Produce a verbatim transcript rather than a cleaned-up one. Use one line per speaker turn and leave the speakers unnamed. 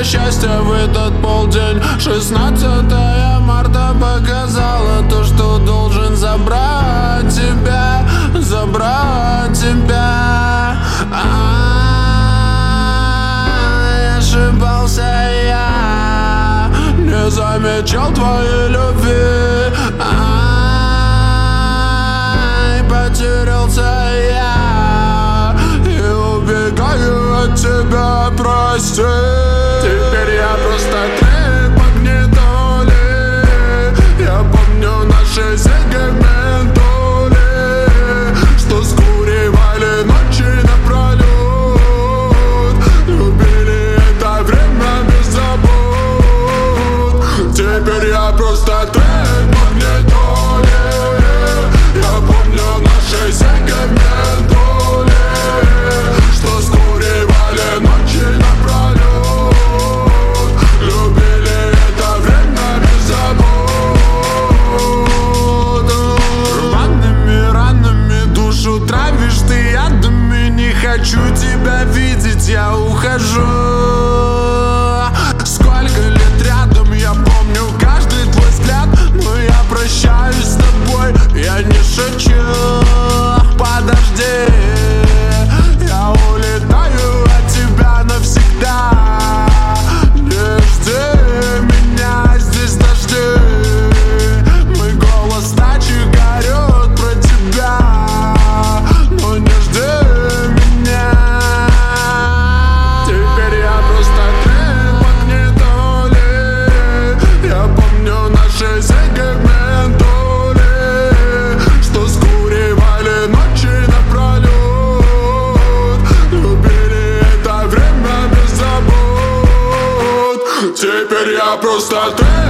счастья в этот полдень. Шестнадцатое марта показало то, что должен забрать тебя, забрать тебя. А-а-а, ошибался я, не замечал твоей любви. А-а-а, потерялся я и убегаю от тебя, прости. Теперь я просто трек магнитоли. Я помню наши сегменты, что скуривали ночи напролет, любили это время без забот. Теперь я просто трек магнитоли. Я помню наши сегменты, что скуривали ночи напролет, любили это время без забот. Рваными ранами душу травишь ты ядами. Не хочу тебя видеть, я ухожу. Сколько лет рядом, я помню каждый твой взгляд. Но я прощаюсь с тобой, я не шучу. Подожди, я улетаю от тебя навсегда. Не жди меня, здесь дожди. Мой голос ночью горет про тебя, но не жди меня. Теперь я просто трек магнитоли. Я помню наши сегменты, что скуривали ночи напролет, любили это время без забот. Теперь я просто трек